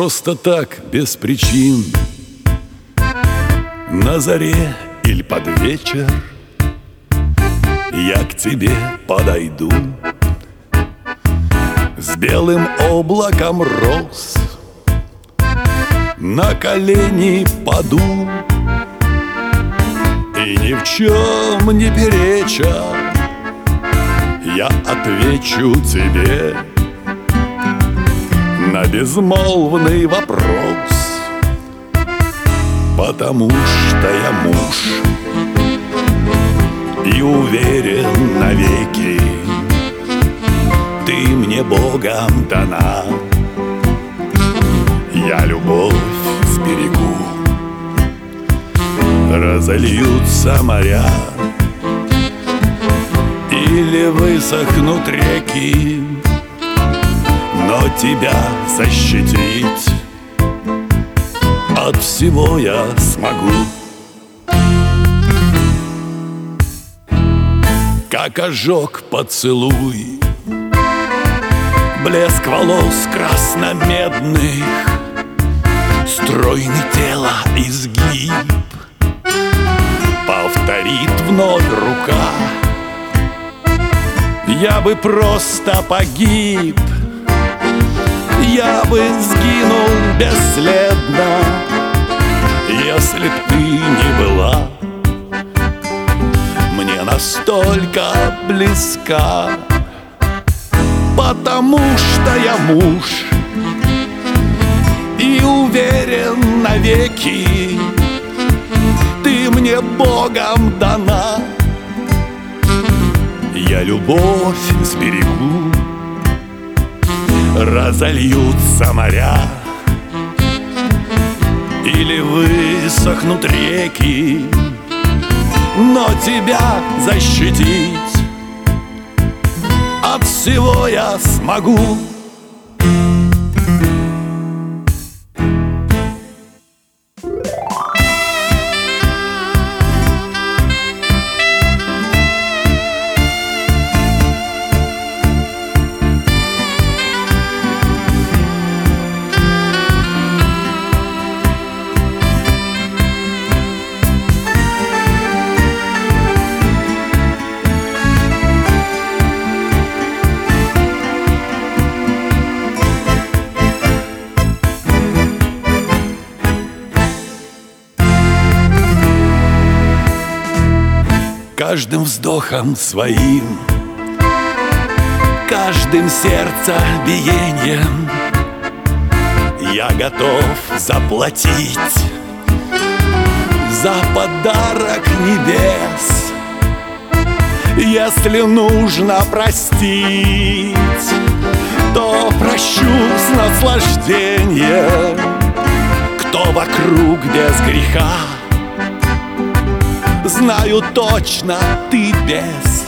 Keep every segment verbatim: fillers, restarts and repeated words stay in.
просто так, без причин, на заре или под вечер я к тебе подойду, с белым облаком роз на колени паду, и ни в чем не переча я отвечу тебе на безмолвный вопрос, потому что я муж и уверен навеки, ты мне Богом дана. Я любовь сберегу. Разольются моря или высохнут реки, но тебя защитить от всего я смогу. Как ожог поцелуй, блеск волос красно-медных, стройный тела изгиб повторит вновь рука. Я бы просто погиб, я бы сгинул бесследно, если б ты не была мне настолько близка. Потому что я муж и уверен навеки, ты мне Богом дана. Я любовь сберегу. Разольются моря или высохнут реки, но тебя защитить от всего я смогу. Каждым вздохом своим, каждым сердцебиением я готов заплатить за подарок небес. Если нужно простить, то прощу с наслаждением. Кто вокруг без греха, знаю точно, ты без.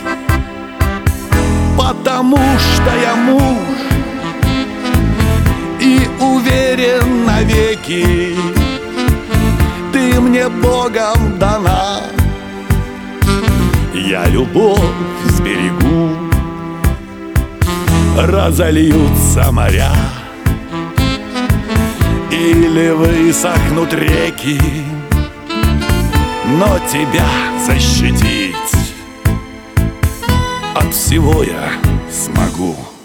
Потому что я муж и уверен навеки, ты мне Богом дана. Я любовь сберегу. Разольются моря или высохнут реки, но тебя защитить от всего я смогу.